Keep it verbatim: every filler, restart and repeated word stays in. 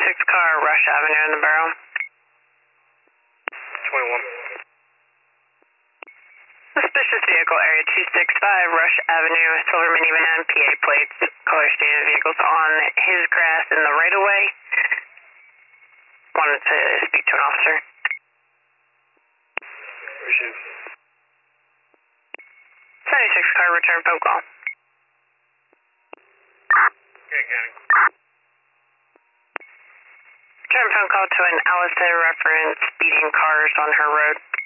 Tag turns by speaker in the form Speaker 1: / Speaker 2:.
Speaker 1: seventy-six car, Rush Avenue in the Borough.
Speaker 2: twenty-one.
Speaker 1: Suspicious vehicle, area two six five, Rush Avenue, silver minivan, P A plates, color stated vehicles on his grass in the right-of-way. Wanted to speak to an officer.
Speaker 2: Where's you?
Speaker 1: seventy-six car, return phone call.
Speaker 2: Okay, County.
Speaker 1: Return phone call to an Allison reference, speeding cars on her road.